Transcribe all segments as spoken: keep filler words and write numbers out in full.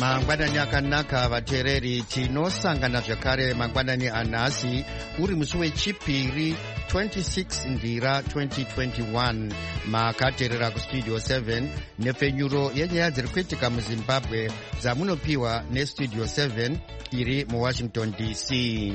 mangwanani akanaka vateereri, tinosangana zvakare mangwanani anhasi uri musi wechipiri twenty-six ndira twenty twenty-one. makateerera kustudio seven nepfenyuro yenyaya dziri kuitika muzimbabwe dzamunopiwa nestudio seven iri muwashington D C.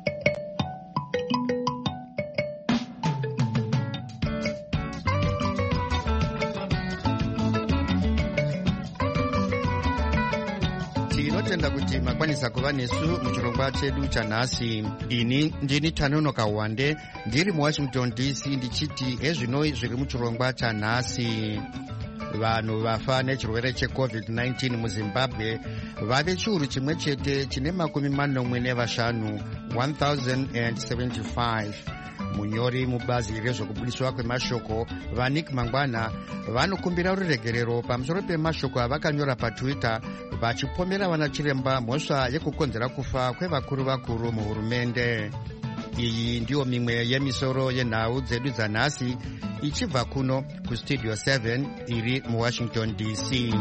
tinotenda kuti makwanisa kuva nesu muchirongwa chedu chanhasi. ini ndini Tanonoka Wande ndiri muwashington D C ndichiti ezvino zviri muchirongwa chanhasi. vanhu vafa nechirwere checovid nineteen muzimbabwe vave chiuru chimwe chete chine makumi manomwe nevashanu one thousand seventy-five. munyori mubazi rezvokubudiswa kwemashoko vaNick Mangwana vanokumbira ruregerero pamusoro pemashoko avakanyora patwitter vachipomera vanachiremba mhosva yekukonzera kufa kwevakuru vakuru muhurumende. iyi ndiyo mimwe yemisoro yenhau dzedu dzanhasi ichibva kuno kustudio seven iri muwashington D C.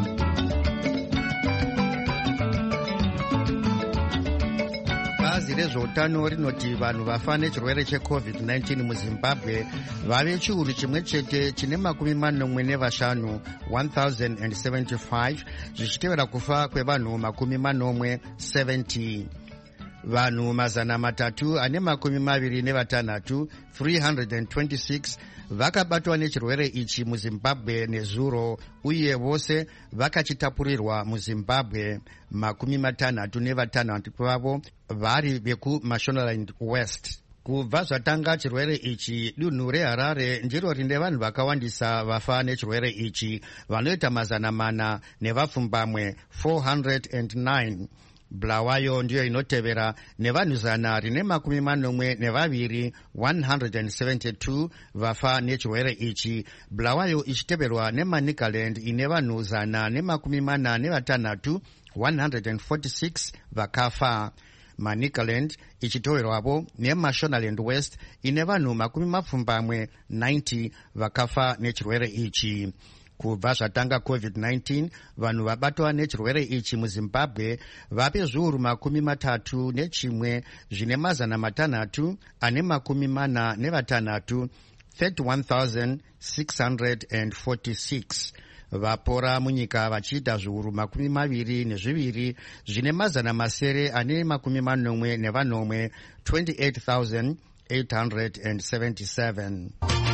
bazi rezveutano rinoti vanhu vafa nechirwere checovid nineteen muzimbabwe vave chiuru chimwe chete chine makumi manomwe nevashanu one thousand seventy-five, zvichitevera kufa kwevanhu makumi manomwe seventy. vanhu mazana matatu ane makumi maviri nevatanhatu three hundred twenty-six vakabatwa nechirwere ichi muzimbabwe nezuro, uye vose vakachitapurirwa muzimbabwe. makumi matanhatu nevatanhatu vavo vari vekumashonaland west. kubva zvatanga chirwere ichi, dunhu reharare ndiro rine vanhu vakawandisa vafa nechirwere ichi, vanoita mazana mana nevapfumbamwe four hundred nine. Bulawayo ndiyo inotevera nevanhu zana rine makumi manomwe nevaviri one hundred seventy-two vafa nechirwere ichi. Bulawayo ichiteverwa neManicaland ine vanhu zana nemakumi mana nevatanhatu one hundred forty-six vakafa. Manicaland ichitoverwavo neMashonaland West ine vanhu makumi mapfumbamwe ninety vakafa nechirwere ichi. kubva zvatanga covid nineteen vanhu vabatwa nechirwere ichi muzimbabwe vape zviuru makumi matatu nechimwe zvine mazana matanhatu ane makumi mana nevatanhatu thirty-one thousand six hundred forty-six. vapora munyika vachiita zviuru makumi maviri nezviviri zvine mazana masere ane makumi manomwe nevanomwe twenty-eight thousand eight hundred seventy-seven.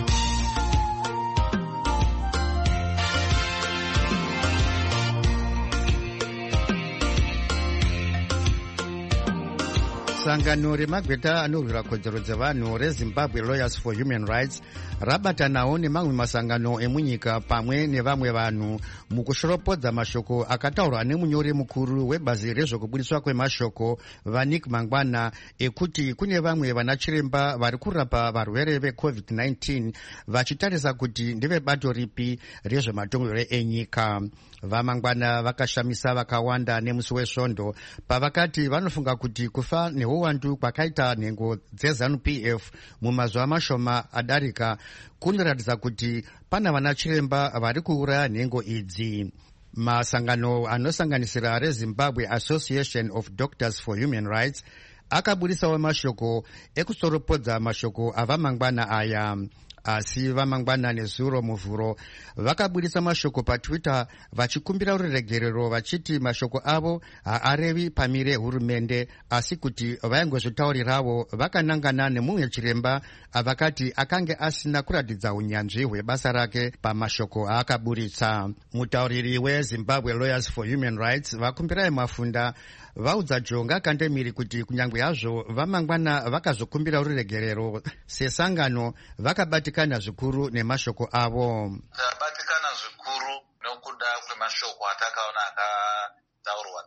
sangano remagweta anorwira kodzero dzevanhu reZimbabwe Lawyers for Human Rights rabatanawo nemamwe masangano emunyika pamwe nevamwe vanhu mukushoropodza mashoko akataurwa nemunyori mukuru webazi rezvokubudiswa kwemashoko vaNick Mangwana ekuti kune vamwe vanachiremba vari kurapa varwere vecovid nineteen vachitarisa kuti ndevebato ripi rezvematongero enyika. vaMangwana vakashamisa vakawanda nemusi wesvondo pavakati vanofunga kuti kufa neuwandu kwakaita nhengo dzeZANU P F mumazuva mashoma adarika kunoratidza kuti pana vanachiremba vari kuuraya nhengo idzi. masangano anosanganisira reZimbabwe Association of Doctors for Human Rights akabudisawo mashoko ekusoropodza mashoko avaMangwana aya. asi vaMangwana nezuro muvhuro vakabudisa mashoko patwitter vachikumbira ruregerero vachiti mashoko avo haarevi pamire hurumende asi kuti vaingozvitaurirawo vakanangana nemumwe chiremba avakati akange asina kuratidza unyanzvi hwebasa rake pamashoko aakaburitsa. mutauriri weZimbabwe Lawyers for Human Rights vakumbirai mafunda vaudza jonga kandemiri kuti kunyange hazvo vaMangwana vakazokumbira ruregerero sesangano vakabatikana zvikuru nemashoko avo. tabatikana zvikuru nokuda kwemashoko atakaona akataurwa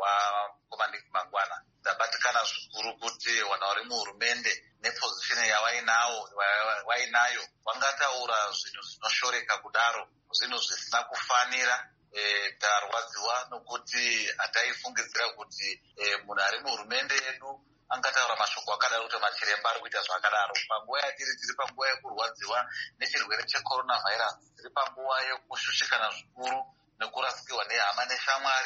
navaNick Mangwana. tabatikana zvikuru kuti wana vari muhurumende nepozishini yavainayo vainayo vangataura zvinhu zvinoshoreka kudaro, zvinhu zvisina kufanira. E, tarwadziwa nokuti hataifungidzira kuti e, munhu ari muhurumende yedu angataura mashoko akadaro kuti machiremba ari kuita zvakadaro. panguva yatiri tiri panguva yekurwadziwa nechirwere cheCoronavirus, tiri panguva yekushushikana zvikuru nekurasikirwa nehama neshamwari.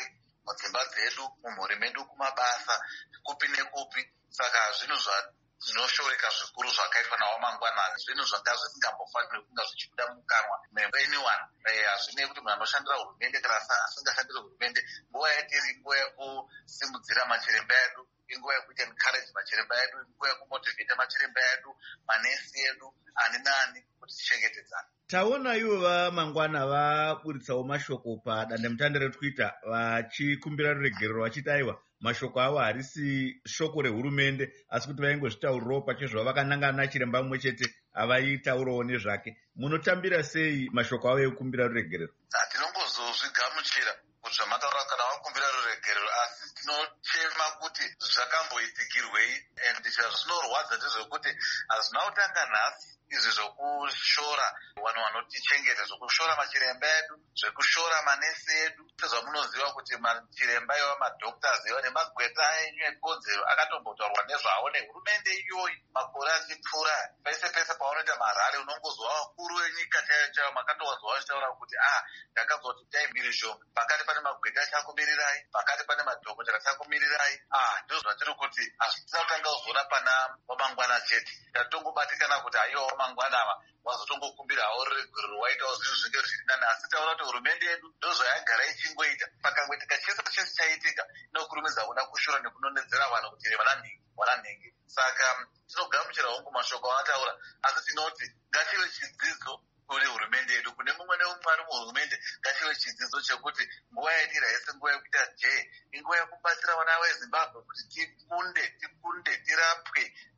mudzimba dzedu, mumhuri medu, kumabasa, kupi nekupi. Saka zvinhu zvinoshooreka zvikuru zvakaitwa nawo mangwana, zvinhu zvanga zvisingambofaniri kunga zvichibuda mukanwa meanyone. Hazvinei kuti munhu anoshandira hurumende kana asingashandiri hurumende. Nguva yatiri nguva yekusimudzira machiremba edu, inguva yekuita encourage machiremba edu, inguva yekumotivheta machiremba edu, manesi edu, ani nani, kuti tichengetedzane. Taona ivo vamangwana vaburitsawo mashoko padandemutande reTwitter vachikumbira ruregerero vachiti aiwa mashoko avo harisi shoko rehurumende asi kuti vaingozvitaurirawo pachezvo vakanangana nachiremba mumwe chete avaitaurawo nezvake. Munotambira sei mashoko avo ekukumbira ruregerero? Tinongozozvigamuchira kuti zvamataura kana vakumbira ruregerero, asi tinochema kuti zvakamboitikirwei. And zvazvinorwadza ndezvekuti hazvina kutanga nhasi izvi zvokushora vanhu vanotichengeta, zvokushora machiremba edu, zvekushora manesi edu. Sezvamunoziva kuti machiremba iwa madhoktors iwa nemagweta enyu ekodzero akatombotaurwa nezvawo nehurumende iyoyi makore achipfuura. Pese pese paunoita marare unongozwa vakuru venyika chaiyo chaiyo makatowanzwa vachitaura kuti ah ndakazwa kuti dai mhirizhonga pakati pane magweta achakumirirai, pakati pane madhokotera achakumirirai. Ah ndizvo zvatiri kuti hazvisina kutanga kuzoona pana wamangwana chete. Tatongobatikana kuti aiwa wamangwana ava wazotongokumbirawo ruregerero waitawo zvinhu zvinge zviri nani, asi taura kuti hurumende yedu ndozvayagara ichingoita. Pakangoitika chese chese chaitika inokurumidza kuda kushora nekunonedzera vanhu kuti vana nhingi vana nhingi. Saka tinogamuchira hongu mashoko avataura, asi tinoti ngachive chidzidzo kune hurumende yedu, kune mumwe neumwe ari muhurumende ngachive chidzidzo chekuti nguva yatiri haisi nguva yekuita jee, inguva yekubatsira vana veZimbabwe kuti tikunde tikunde tirapwe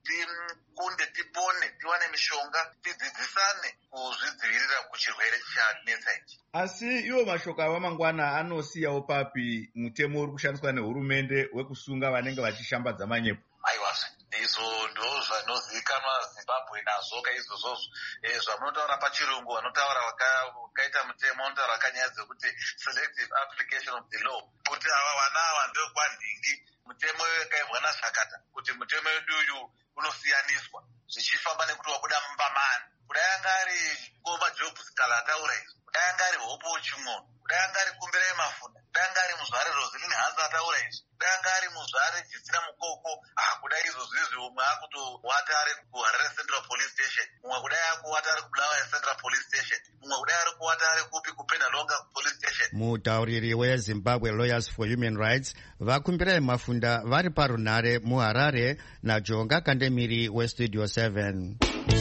tikunde tipone tiwane mishonga tidzidzisane kuzvidzivirira kuchirwere chanetsa ichi. Asi iwo mashoko ava mangwana anosiyawo papi mutemo uri kushandiswa nehurumende wekusunga vanenge vachishambadza manyepo? Aiwazve izvo ndo zvanozivikanwa Zimbabwe nazvo kaizvozvozvo. Zvamunotaura pachirungu vanotaura vakaita mutemo vanotaura vakanyaya dzekuti selective application of the law, kuti ava vana ava ndokwanhingi. Mutemo yakaibwa nazvakata kuti mutemo wedu uyu unosiyaniswa zvichifamba nekuti wabuda mumbamani. Kudai anga ari Kova Jobs kala ataura izvo, kudai anga ari Hope Chimwono, kudai anga ari Kumbirai Mafunda, kudai anga ari Muzvare Roselyn Hanza ataura izvo, kudai anga ari Muzvare Jisina Mukoko. Ah, kudai izvo zvizvi umwe akutowata ari kuHarare Central Police Station, umwe kudai akuwata ari kuBulawayo Central Police Station, umwe kudai ari kuwata ari kupi kuPenalonga Police Station. Mutauriri weZimbabwe Lawyers for Human Rights vakumbirai Mafunda vari parunhare muHarare naJonga Kandemiri weStudio seven.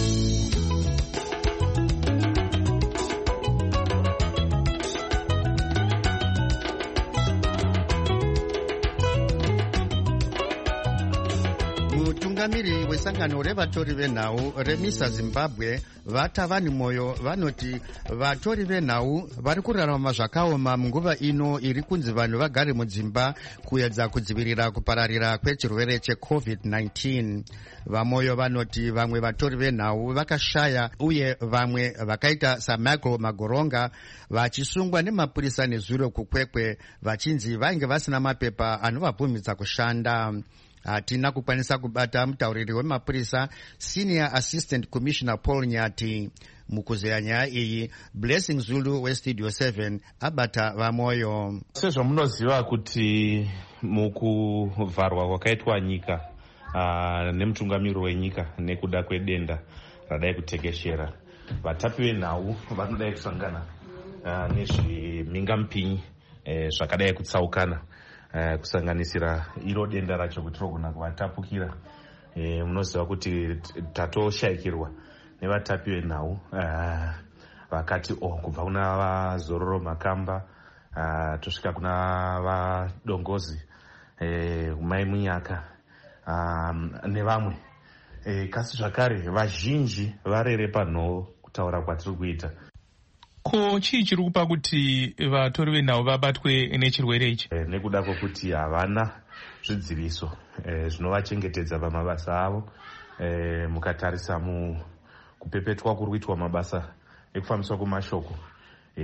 Mutungamiri wesangano revatori venhau remisa Zimbabwe vatavani moyo vanoti vatori venhau vari kurarama zvakaoma munguva ino iri kunzi vanhu vagare mudzimba kuedza kudzivirira kupararira kwechirwere checovid nineteen. Vamoyo vanoti vamwe vatori venhau vakashaya uye vamwe vakaita saMichael Magoronga vachisungwa nemapurisa nezuro kukwekwe vachinzi vainge vasina mapepa anovabvumidza kushanda. Hatina kukwanisa kubata mutauriri wemapurisa Senior Assistant Commissioner Paul Nyati. Mukuzeya nyaya iyi Blessing Zulu weStudio seven abata vamoyo. Sezvamunoziva kuti mukuvharwa kwakaitwa nyika uh, nemutungamiriro wenyika nekuda kwedenda radai kutekeshera, vatapi venhau vanodai kusangana uh, nezvemingamupinyi uh, zvakadai kutsaukana. Uh, kusanganisira iro denda racho kuti rogona kuvatapukira. Uh, munoziva kuti tatoshayikirwa nevatapi venhau uh, vakati o oh, kubva kuna vaZororo Makamba uh, tosvika kuna vaDongozi uh, Mai Munyaka um, nevamwe uh, kasi zvakare vazhinji varere panhoo kutaura kwatiri kuita. Ko chii chiri kupa kuti vatori venhau vabatwe nechirwere ichi? E, nekuda kwokuti havana zvidziviso e, zvinovachengetedza pamabasa avo. E, mukatarisa mukupepetwa kuri kuitwa mabasa ekufambiswa kwemashoko e,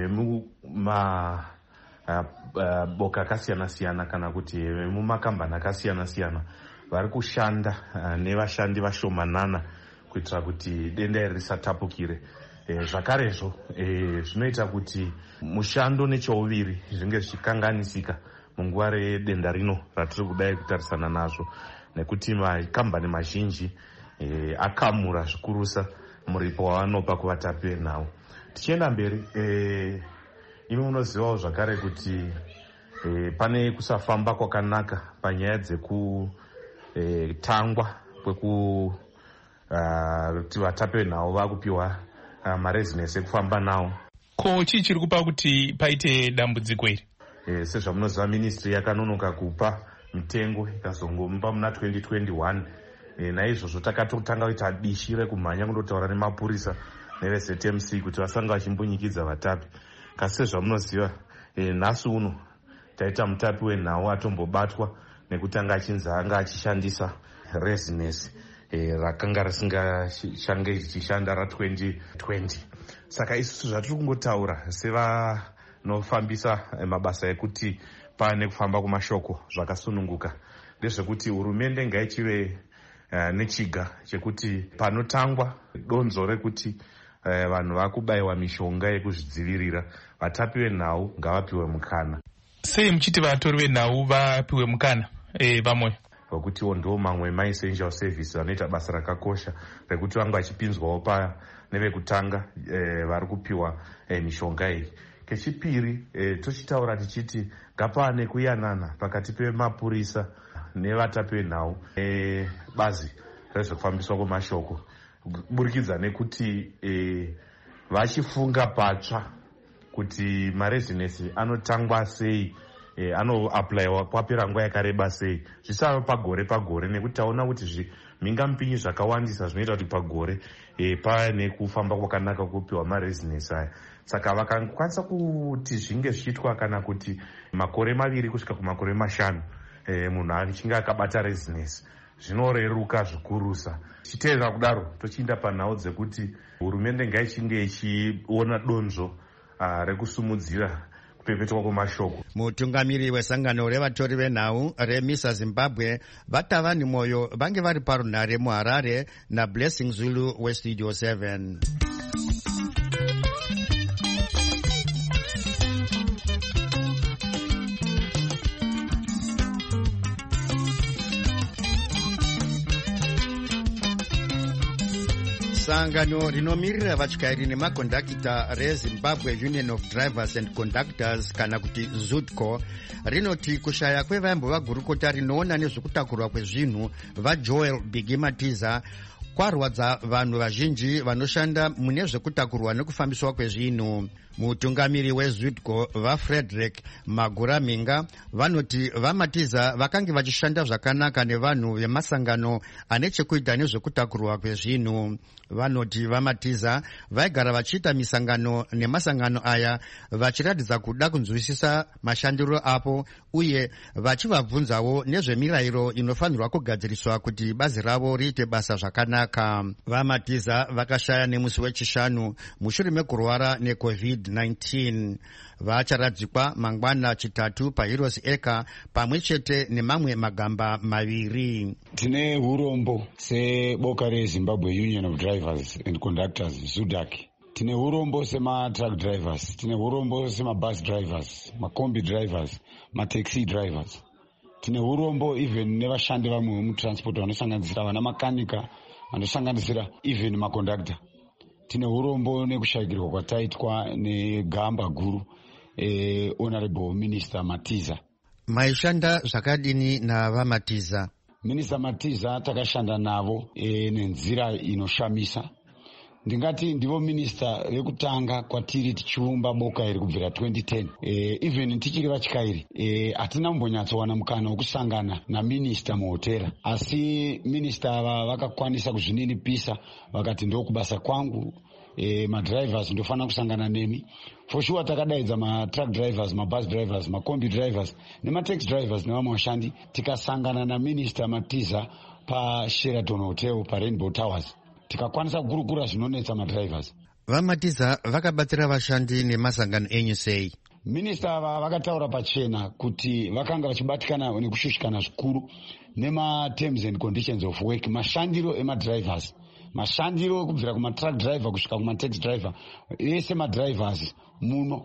vemuma boka akasiyana-siyana kana kuti vemumakambani akasiyana-siyana vari kushanda nevashandi vashomanana kuitira kuti denda iri risatapukire. E, zvakarezvo e, zvinoita kuti mushando necheuviri zvinge zvichikanganisika munguva redenda rino ratiri kudai kutarisana nazvo, nekuti makambani mazhinji e, akamura zvikurusa muripo wavanopa kuvatapi venhau. Tichienda mberi, e, imi munozivawo zvakare kuti e, pane kusafamba kwakanaka panyaya dzekutangwa e, kwekuti uh, vatapi venhau vakupiwa uh, marezinesi ekufamba nawo. Ko chii chiri kupa kuti paite dambudziko iri? E, sezvamunoziva ministry yakanonoka kupa mitengo ikazongomupa muna twenty twenty-one. E, naizvozvo takatotanga kuita dishi rekumhanya kundotaura nemapurisa nevez M C kuti vasanga vachimbonyikidza vatapi. Kasi sezvamunoziva e, nhasi uno taita mutapi wenhau atombobatwa nekuti anga achinzi anga achishandisa rezinesi e, rakanga risingachange richishanda ra-twenty twenty. Saka isusu zvatiri kungotaura sevanofambisa mabasa ekuti pane kufamba kwemashoko zvakasununguka ndezvekuti hurumende ngaichive uh, nechiga chekuti panotangwa donzo rekuti uh, vanhu vakubayiwa mishonga yekuzvidzivirira, vatapi venhau ngavapiwe mukana. Sei muchiti vatori venhau vapiwe mukana e, vamwe wekutiwo ndo mamwe maessential service vanoita basa rakakosha rekuti vanga vachipinzwawo pa nevekutanga e, vari kupiwa e, mishonga iyi. Kechipiri e, tochitaura tichiti ngapane kuyanana pakati pemapurisa nevatapi venhau e, bazi rezvekufambiswa kwemashoko kuburikidza nekuti e, vachifunga patsva kuti marezinesi anotangwa sei, e, anoaplayiwa kwapera nguva yakareba sei, zvisava pagore pagore, nekuti taona kuti mhingamupinyi zvakawandisa zvinoita kuti pagore e, pane kufamba kwakanaka kupiwa marezinesi aya. Saka vakakwanisa kuti zvinge zvichitwa kana kuti makore maviri kusvika kumakore mashanu e, munhu achinge akabata rezinesi zvinoreruka zvikurusa. Tichiteerera kudaro tochiinda panhau dzekuti hurumende ngaichinge ichiona donzvo uh, rekusumudzira kupepetwa kwemashoko. Mutungamiri wesangano revatori venhau remisa Zimbabwe Vatavani Moyo vange vari parunhare muHarare naBlessing Zulu weStudio seven. Sangano rinomirira vatyairi nemakondakita reZimbabwe Union of Drivers and Conductors kana kuti ZUDCO rinoti kushaya kwevaimbo-vagurukota rinoona nezvekutakurwa kwezvinhu vaJoel Bigimatiza kwarwadza vanhu vazhinji vanoshanda mune zvekutakurwa nekufambiswa kwezvinhu. Mutungamiri weZUDCO vaFrederick Maguraminga vanoti vaMatiza vakange vachishanda zvakanaka nevanhu vemasangano ane chekuita nezvekutakurwa kwezvinhu. Vanoti vaMatiza vaigara vachiita misangano nemasangano aya vachiratidza kuda kunzwisisa mashandiro apo uye vachivabvunzawo nezvemirayiro inofanirwa kugadziriswa kuti bazi ravo riite basa zvakanaka. VaMatiza vakashaya nemusi wechishanu mushure mekurwara necovid nineteen. Vacharadzikwa mangwana chitatu paHeroes Acre pamwe chete nemamwe magamba maviri. Tine hurombo seboka reZimbabwe Union of Drivers and Conductors ZUDAC. Tine hurombo sema-truck drivers, tine hurombo sema-bus drivers, makombi drivers, mataxi drivers. Tine hurombo even nevashandi vamwe vemutransport vanosanganisira vana makanika, vanosanganisira even makondakta. Tine hurombo nekushayikirwa kwataitwa negamba guru eh, Honorable Minister Matiza. Maishanda zvakadini navaMatiza? Minister Matiza takashanda navo e, nenzira inoshamisa. Ndingati ndivo minister vekutanga kwatiri tichiumba boka iri kubvira twenty ten. E, even tichiri vatyairi e, hatina kumbonyatsowana mukana wokusangana naminister muhotera, asi minister ava vakakwanisa kuzvininipisa vakati ndokubasa kwangu. E, madrivers ndofana kusangana nemi. For sure takadaidza ma-truck drivers, ma-bus drivers, ma-combi drivers nema-taxi drivers nevamwe vashandi tikasangana naMinister Matiza paSheraton Hotel paRainbow Towers tikakwanisa kugurukura zvinonetsa madrivers. VaMatiza vakabatsira vashandi nemasangano enyu sei? Minister ava vakataura pachena kuti vakanga vachibatikana nekushushikana zvikuru nema-terms and conditions of work, mashandiro emadrivers, mashandiro kubvira kuma-truck driver kusvika kuma-taxi driver, ese madrivers muno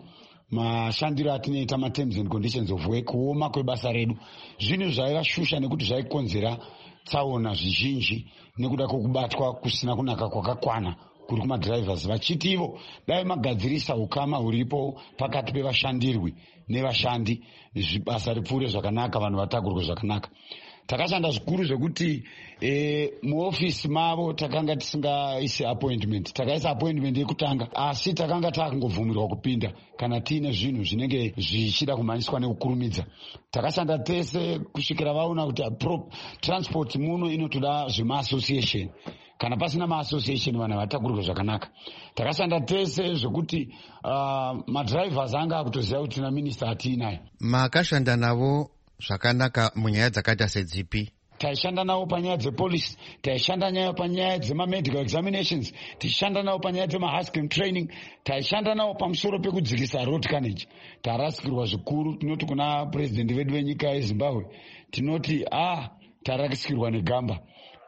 mashandiro atinoita materms and conditions of work, kuoma kwebasa redu, zvinhu zvaivashusha nekuti zvaikonzera tsaona zvizhinji nekuda kwokubatwa kusina kunaka kwakakwana kuri kumadrivers, vachiti ivo dai magadzirisa ukama huripo pakati pevashandirwi nevashandi, basa ripfuure zvakanaka, vanhu vatagurwe zvakanaka. Takashanda zvikuru zvekuti e, muofisi mavo takanga tisingaisi appointment, takaisa appointment yekutanga, asi takanga takungobvumirwa kupinda kana tiine zvinhu zvinenge zvichida kumhanyiswa nekukurumidza. Takashanda tese kusvikira vaona kuti transport muno inotoda zvema-association, kana pasina ma-association vanhu vatagurwe zvakanaka. Takashanda tese zvekuti uh, madrivers anga akutoziva kuti na minister hatiinayo. Makashanda navo zvakanaka munyaya dzakaita sedzipi? Taishanda navo panyaya dzepolice, taishanda nayo panyaya dzema-medical examinations, tichishanda navo panyaya dzema-husband training, taishanda navo pamusoro pekudzikisa road carnage. Tarasikirwa zvikuru, tinoti kuna president vedu venyika yeZimbabwe, tinoti ah, tarasikirwa negamba.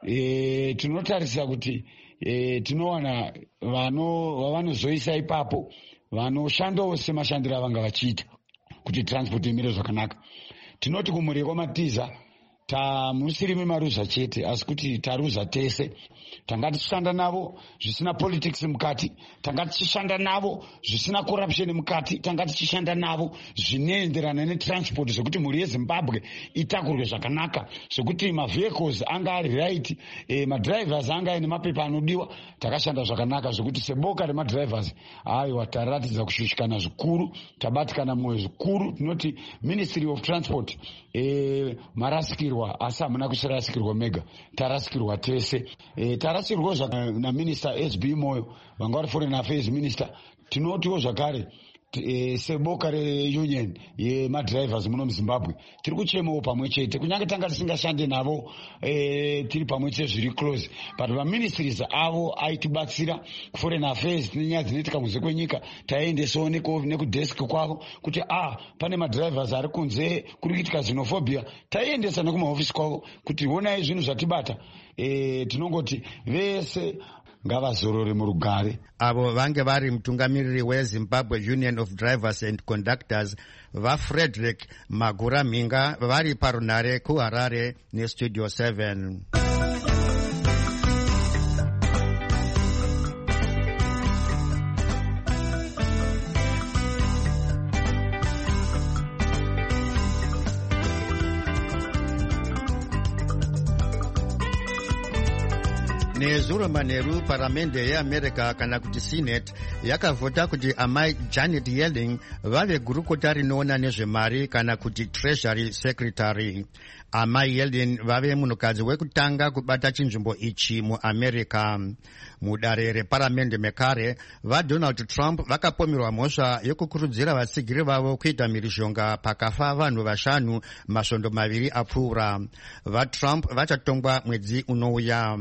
E, tinotarisa kuti e, tinowana vavanozoisa ipapo vanoshandawo semashandiro avanga vachiita kuti transport imire zvakanaka. Tinoti kumhuri kwamatiza tamusirimi maruza chete, asi kuti taruza tese. Tanga tichishanda navo zvisina politics mukati, tanga tichishanda navo zvisina corruption mukati, tanga tichishanda navo zvinoenderana netransport zvekuti mhuri yeZimbabwe itagurwe zvakanaka, zvekuti mavehicles anga ari right, e, madrivers anga ane mapepa anodiwa. Takashanda zvakanaka zvekuti seboka remadrivers aiwa taratidza kushushikana zvikuru, tabatikana mwoyo zvikuru. Tinoti Ministry of Transport e, marasikirwa, asi hamuna kusirasikirwa mega, tarasikirwa tese. E, tarasikirwa na Minister S B Moyo, vanga vari Foreign Affairs Minister. Tinotiwo zvakare e, seboka reunion yemadrivers muno muZimbabwe tiri kuchemawo pamwe chete, kunyange tanga tisingashande navo e, tiri pamwe chete zviri close, but vaministries avo aitibatsira. Foreign Affairs nenyaya dzinoitika kunze kwenyika taiendesawo nekudesk kwavo kuti ah, pane madrivers ari kunze kuri kuitika xenophobia, taiendesa nekumahofisi kwavo kuti honai zvinhu zvatibata. E, tinongoti vese ngavazorore murugare. Avo vange vari mutungamiriri weZimbabwe Union of Drivers and Conductors vaFrederick Magura Minga vari parunare kuHarare neStudio seven. Nezuro manheru paramende yeAmerica kana kuti Senate yakavhota kuti amai Janet Yellen vave gurukota rinoona nezvemari kana kuti Treasury Secretary. Amai Yellen vave munhukadzi wekutanga kubata chinzvimbo ichi muAmerica. Mudare reparamende mekare vaDonald Trump vakapomerwa mhosva yekukurudzira vasigiri vavo kuita mhirizhonga pakafa vanhu vashanu masvondo maviri apfuura. VaTrump vachatongwa mwedzi unouya.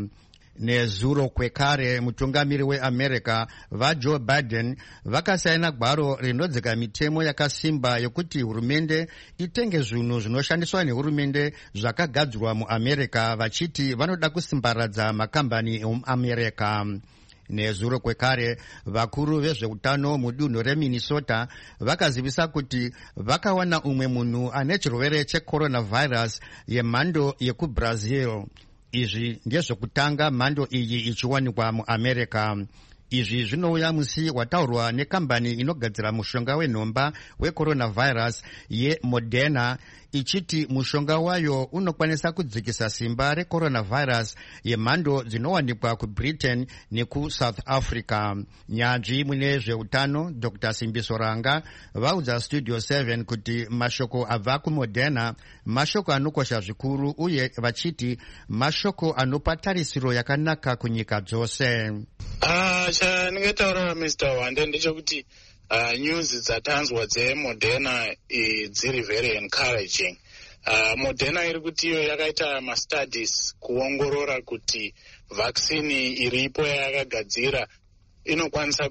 Nezuro kwekare mutungamiri weAmerica vaJoe Biden vakasaina gwaro rinodzika mitemo yakasimba yokuti hurumende itenge zvinhu zvinoshandiswa nehurumende zvakagadzirwa muAmerica, vachiti vanoda kusimbaradza makambani emuAmerica. Nezuro kwekare vakuru vezveutano mudunhu reMinnesota vakazivisa kuti vakawana umwe munhu ane chirwere checoronavirus yemhando yekuBrazil. Izvi ndezvekutanga mhando iyi ichiwanikwa muAmerica. Izvi zvinouya musi wataurwa nekambani inogadzira mushonga wenhomba wecoronavirus yeModerna ichiti mushonga wayo unokwanisa kudzikisa simba recoronavirus yemhando dzinowanikwa kuBritain nekuSouth Africa. Nyanzvi mune zveutano Doctor Simbiso Ranga vaudza Studio seven kuti mashoko abva kuModerna mashoko anokosha zvikuru uye vachiti mashoko anopa tarisiro yakanaka kunyika dzose. Ah, chandingataura Mister Wande ndechekuti Uh, news dzatanzwa dzeModerna uh, dziri very encouraging. Uh, Moderna iri kuti iyo yakaita mastudies kuongorora kuti vaccine iripo yakagadzira inokwanisa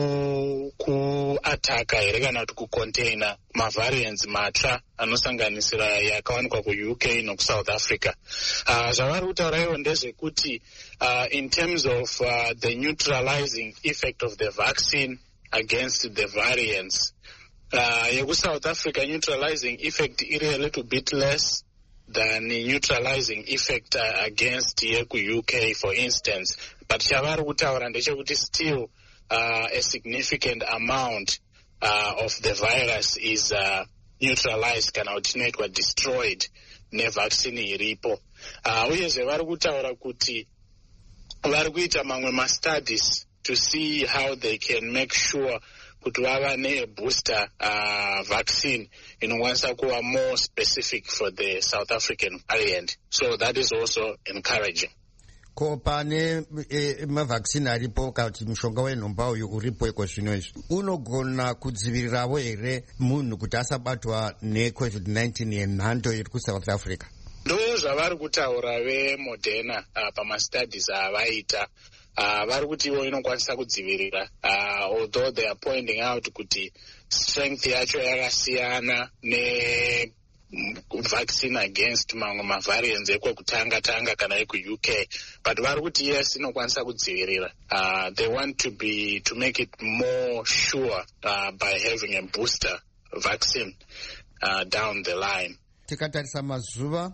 ku kuataka here kana kuti kucontaina mavariants matsva anosanganisira yakawanikwa kuU K nokuSouth Africa. Uh, zvavari kutaura ivo ndezvekuti uh, in terms of uh, the neutralizing effect of the vaccine against the variants, uh, yeku-South Africa neutralizing effect iri a little bit less than neutralizing effect uh, against yeku-U K, for instance. But chavari kutaura ndechekuti still uh, a significant amount uh, of the virus is uh, neutralized kana kuti inoitwa destroyed nevaccine iripo. Uh, uyezve vari kutaura kuti vari kuita mamwe ma-studies to see how they can make sure kuti vava ne-booster uh, vaccine inokwanisa kuva more specific for the South African variant. So that is also encouraging. Ko pane e, mavaccine aripo kuti mushonga wenhomba uyu uripo iko zvino izvi unogona kudzivirirawo here munhu kuti asabatwa necovid nineteen yenhando iri kuSouth Africa? Ndo zvavari kutaura veModerna uh, pamastudies avaita. Uh, vari kuti ivo inokwanisa kudzivirira uh, although they are pointing out kuti strength yacho yakasiyana ne vaccine against mamwe mavariants ekwekutanga tanga kana eku-U K, but vari kuti yes inokwanisa kudzivirira. Uh, they want to be to make it more sure uh, by having a booster vaccine uh, down the line. Tikatarisa mazuva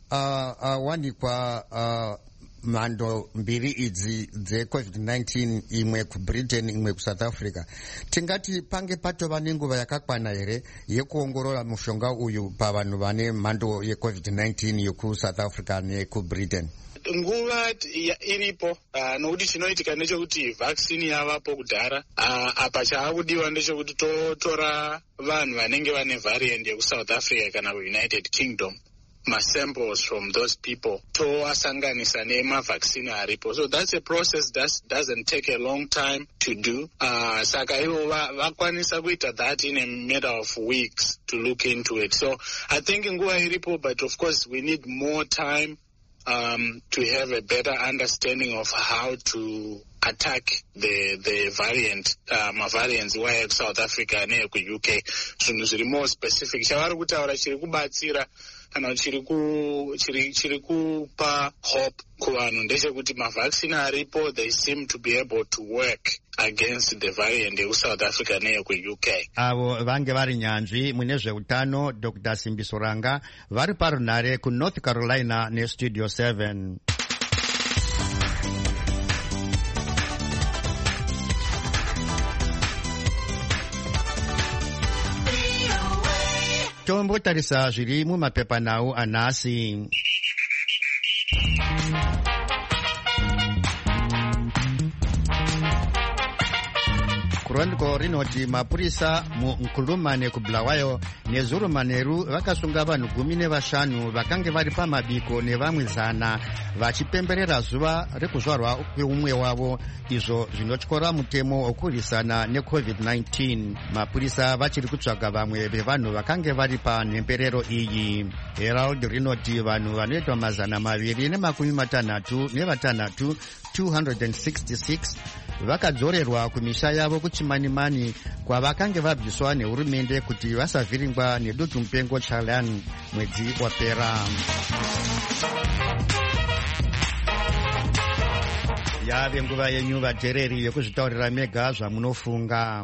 awanikwa uh, uh, mhando mbiri idzi dzecovid nineteen, imwe kuBritain imwe kuSouth Africa, tingati pange patova nenguva yakakwana here yekuongorora mushonga uyu pavanhu vane mhando yecovid nineteen yekuSouth Africa nekuBritain? Nguva iripo uh, nokuti chinoitika ndechekuti vaccine yavapo kudhara. uh, apa chaakudiwa ndechekuti totora vanhu vanenge vane variant yekuSouth Africa kana kuUnited Kingdom, ma-samples from those people toasanganisa nemavaccine aripo. So that's a process that doesn't take a long time to do. Uh, saka ivo vakwanisa kuita that in a matter of weeks to look into it. So I think nguva iripo, but of course we need more time um, to have a better understanding of how to attack the the variant uh, mavariants waya kuSouth Africa neyeku-U K. Zvinhu zviri more specific chavari kutaura chiri kubatsira kana chiri ku chiri chiri kupa hope kuvanhu ndechekuti mavaccine aripo, they seem to be able to work against the variant yeku-South Africa neyeku-U K. Avo vange vari nyanzvi mune zveutano Doctor Simbiso Ranga vari parunhare kuNorth Carolina neStudio seven. Tombotarisa zviri mumapepanhau anhasi. Kurondiko rinoti mapurisa muNkulumane kuBulawayo nezuro manheru vakasunga vanhu gumi nevashanu vakange vari pamabiko nevamwe zana vachipemberera zuva rekuzvarwa kweumwe wavo, izvo zvinotyora mutemo wokurwisana necovid nineteen. Mapurisa vachiri kutsvaga vamwe vevanhu vakange vari panhemberero iyi. Herald rinoti vanhu vanoitwa mazana maviri nemakumi matanhatu nevatanhatu two hundred sixty-six vakadzorerwa kumisha yavo kuchimanimani kwavakange vabviswa nehurumende kuti vasavhiringwa nedutu mupengo Chalan mwedzi wapera. Yave nguva yenyu vateereri yekuzvitaurira mega zvamunofunga.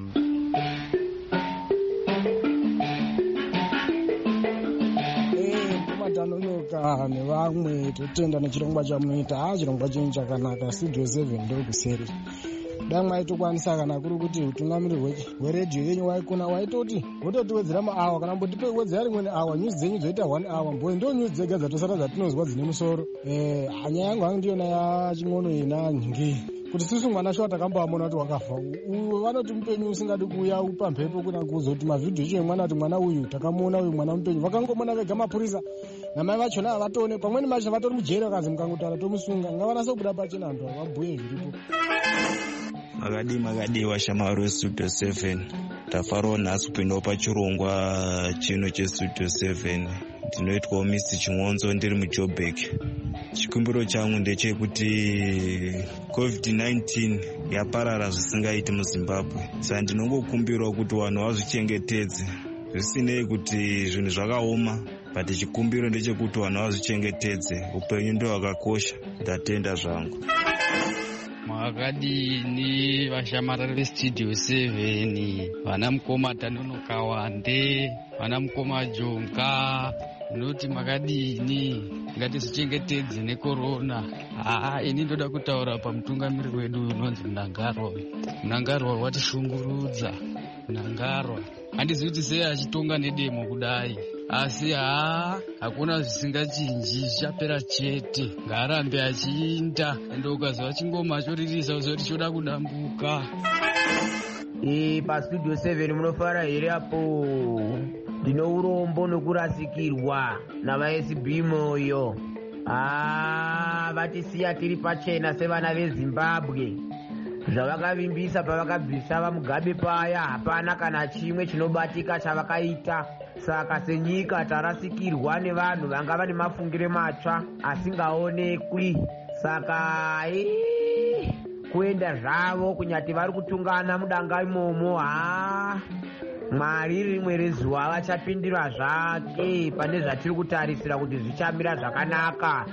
Tanonoka nevamwe totenda nechirongwa chamunoita. Ha, chirongwa chenyu chakanaka. Studio seven ndo kuseri dai mwaitokwanisa kana kuri kuti utungamiriri hweredhiyo yenyu waikona waitoti wototiwedzera maawa kana mbotipe wedzera rimweni awa nyuzi dzenyu dzoita one hour mboi ndo nyuzi dzega dzatosara dzatinozwa dzine musoro. Eh, nyaya yangu hangu ndiyona yaching'ono ina nyingi kuti sisu mwana sho takambamona kuti wakafa. Vanoti mupenyu usingadi kuuya upa mhepo kuna kuzoti mavhidhiyo icho emwana kuti mwana uyu takamuona uyu mwana mupenyu. Vakangomona vega mapurisa namai vachona havatoone. Pamweni macho vatori mujeri vakazi mukangotaura tomusunga. Ngavanase kubuda pachena antu vabhuye zviripo. Makadi makadiwa shamwari weStudio seven. Tafarawo nhasi kupindawo pachirongwa chino cheStudio seven. Ndinoitwawo Mister Chimwonzo ndiri muJoburg. Chikumbiro changu ndechekuti covid nineteen yaparara zvisingaiti muZimbabwe. Saka ndinongokumbirawo kuti vanhu vazvichengetedze. Zvisinei kuti zvinhu zvakaoma, but chikumbiro ndechekuti vanhu vazvichengetedze. Upenyu ndo hwakakosha. Ndatenda zvangu. Mwakadini vashamarari vestudio seven, vana mukoma Tanonoka Wande, vana mukoma Jonga, noti makadini ngatizvichengetedze nekorona. Haa, ini ndoda kutaura pamutungamiriri wedu unonzi Mnangagwa. Mnangagwa watishungurudza. Mnangagwa handizivi kuti sei achitonga nedemo kudai, asi haa, hakuna zvisingachinji, zvichapera chete. Ngaarambe achiinda, ende ukazwa chingoma choririsa uzoti choda kudambuka. E, pastudio seven munofara here apo? Ndino urombo nokurasikirwa nava-S B moyo. Ah, vatisiya tiri pachena sevana veZimbabwe. Zvavakavimbisa pavakabvisa vaMugabe paya, hapana kana chimwe chinobatika chavakaita. Saka senyika tarasikirwa nevanhu vanga vane mafungire matsva asingaonekwi. Saka ee, kuenda zvavo kunyati vari kutungana mudanga imomo. Haa, Mwari rimwe rezuva vachapindira zvake pane zvatiri kutarisira kuti zvichamira zvakanaka.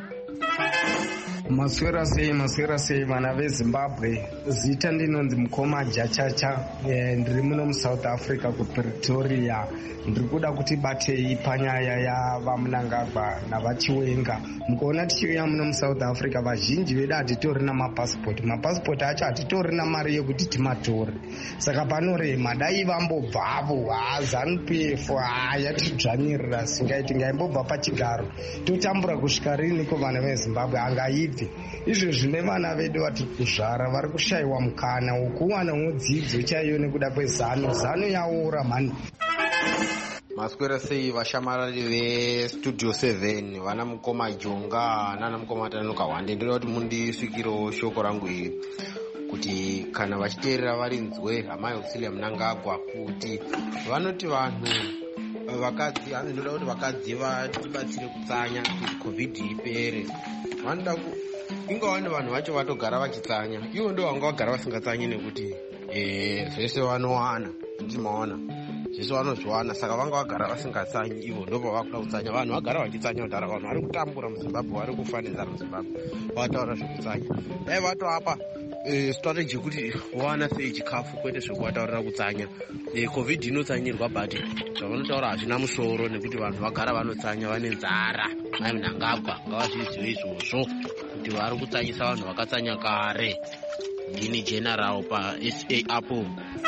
Maswera sei, maswera sei vana veZimbabwe. Zita ndinonzi Mukoma Jachacha, ndiri muno muSouth Africa kuPretoria. Ndiri kuda kuti batei panyaya yavaMnangagwa navaChiwenga. Mukaona tichiuya muno muSouth Africa, vazhinji vedu hatitori namapasipoti. Mapasipoti acho hatitori namari yekuti timatore. Saka panorema dai vambobvavo, ZANU P F yatidzvanyirira singaiti ngaimbobva pachigaro totambura kusvika riniko vana veZimbabwe angaibvi. Izvo zvine vana vedu vatiri kuzvara vari kushayiwa mukana wokuwanawo dzidzo chaiyo nekuda kwezano. Zano yaora mani. Maswera sei vashamarari vestudio seven, vana mukoma Jonga nana mukoma Tanonoka Wande. Ndoda kuti mundisvikiro shoko rangu iri kuti kana vachiteerera varinzwe hama yokusilia Mnangagwa kuti vanoti vanhu vakadzi, hanzi ndoda kuti vakadzi vatibatsire kutsanya kuti covid ipere. Vanoda ku ingawa vanhu vacho vatogara vachitsanya, ivo ndo vanga vagara vasingatsanyi nekuti eh zvese vanowana ndimaona zvese vanozviwana, saka vanga vagara vasingatsanyi, ivo ndo pavakuda kutsanya. Vanhu vagara vachitsanya kudhara, vanhu vari kutambura muZimbabwe, vari kufa nenzara muZimbabwe, vataura zvekutsanya. Dai vatoapa strategy yekuti wana sei chikafu kwete zvekuvataurira kutsanya. Covid inotsanyirwa but zvavanotaura hazvina musoro nekuti vanhu vagara vanotsanya vane nzara. Mai Mnangagwa ngavazvizive izvozvo kuti vari kutsanyisa vanhu vakatsanya kare. Ndini general paS A apo.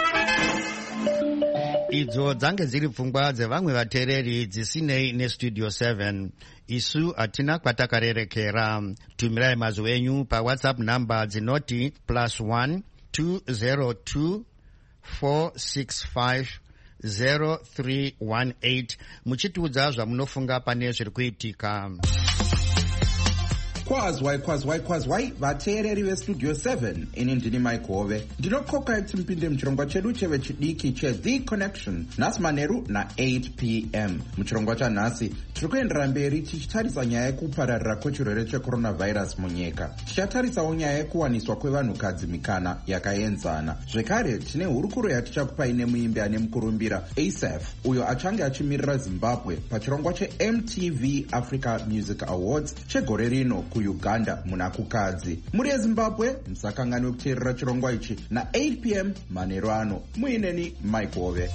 Idzo dzange dziri pfungwa dzevamwe vateereri dzisinei nestudio seven. Isu hatina kwatakarerekera. Tumirai mazwi enyu paWhatsApp namba dzinoti plus one two zero two four six five zero three one eight muchitiudza zvamunofunga pane zviri kuitika. Kwazwai kwazwai kwazwai vateereri vestudio seven, ini ndini Mike Hove. Ndinokoka kuti mupinde muchirongwa chedu chevechidiki cheThe Connection nhasi manheru na-eight p m. Muchirongwa chanhasi tiri kuendera mberi tichitarisa nyaya yekupararira kwechirwere checoronavirus munyika. Tichatarisawo nyaya yekuwaniswa kwevanhukadzi mikana yakaenzana. Zvekare tine hurukuro yatichakupai nemuimbi ane mukurumbira ASAF, uyo achange achimirira Zimbabwe pachirongwa cheM T V Africa Music Awards chegore rino kuUganda muna kukadzi. Muri yeZimbabwe musakanganwe kuteerera chirongwa ichi na-eight p m manheru ano. Muineni Mike Hove.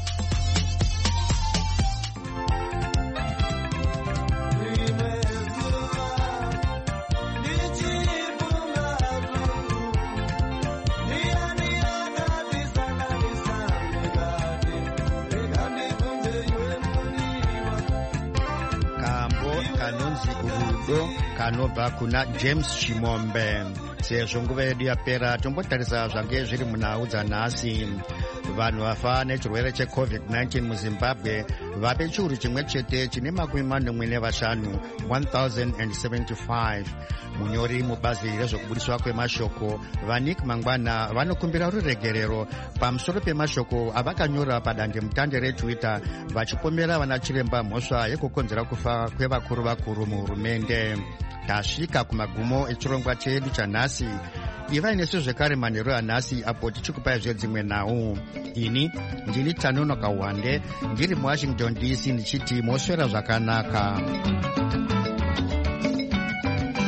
Kanobva kuna James Chimombe. Sezvo nguva yedu yapera, tombotarisa zvange zviri munhau dzanhasi. Vanhu vafa nechirwere checovid nineteen muZimbabwe vape chiuru chimwe chete chine makumi manomwe nevashanu one thousand seventy-five. Munyori mubazi rezvokubudiswa kwemashoko Vanik Mangwana vanokumbira ruregerero pamusoro pemashoko avakanyora padande mutande reTwitter vachipomera vana chiremba mhosva yekukonzera kufa kwevakuru vakuru muhurumende. Tasvika kumagumo echirongwa chedu chanhasi. Ivai nesu zvekare manheru anhasi apo tichikupai zvedzimwe nhau. Ini ndini Tanonoka Wande ndiri muWashington D C ndichiti moswera zvakanaka.